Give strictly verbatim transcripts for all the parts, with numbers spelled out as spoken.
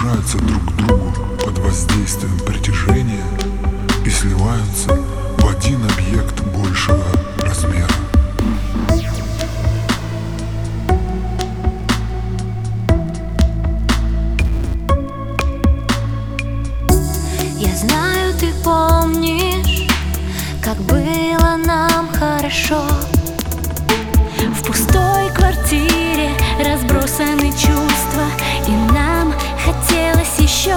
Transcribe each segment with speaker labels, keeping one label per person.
Speaker 1: прижимаются друг к другу под воздействием притяжения и сливаются в один объект большего размера.
Speaker 2: Я знаю, ты помнишь, как было нам хорошо. В пустой квартире разбросаны чувства, и нам хотелось еще.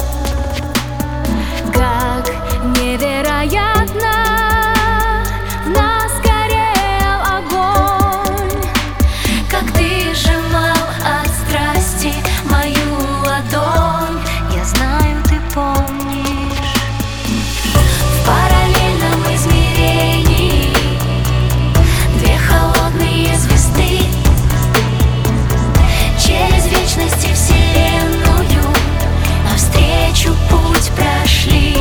Speaker 2: Как невероятно в нас горел огонь, как ты сжимал от страсти мою ладонь. Я знаю, ты помнишь. В параллельном измерении две холодные звезды через вечность и вселенную навстречу путь прошли.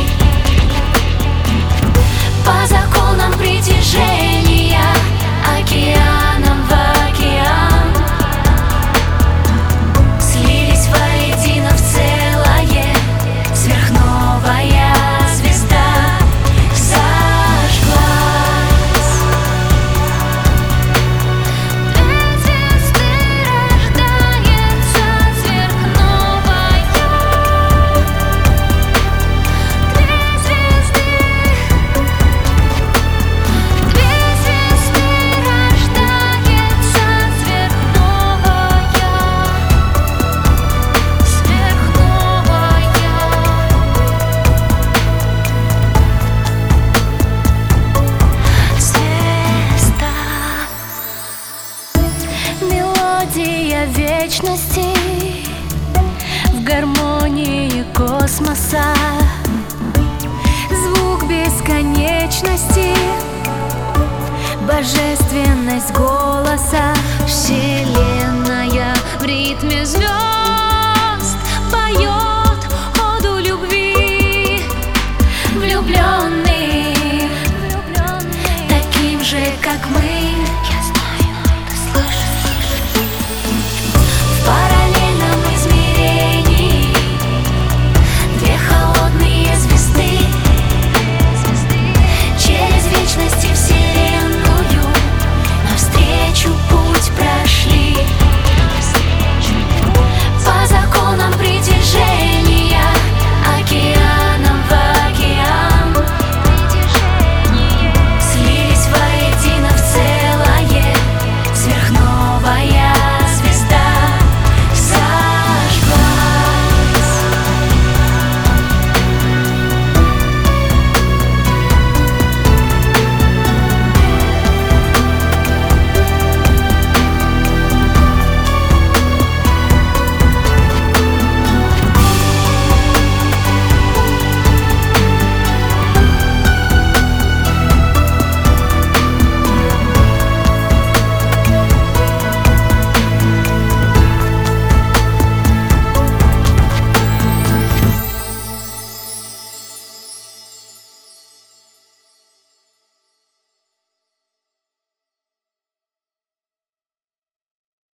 Speaker 2: По законам притяжения, океаном в океан, слились воедино в целое. Сверхновая звезда зажглась. Две звезды рождается сверхновая. Две звезды, две звезды рождается сверхновая. Сверхновая. Звезда. Мелодия вечности в гармонии космоса. Звук бесконечности, божественность голоса. Вселенная в ритме звезд.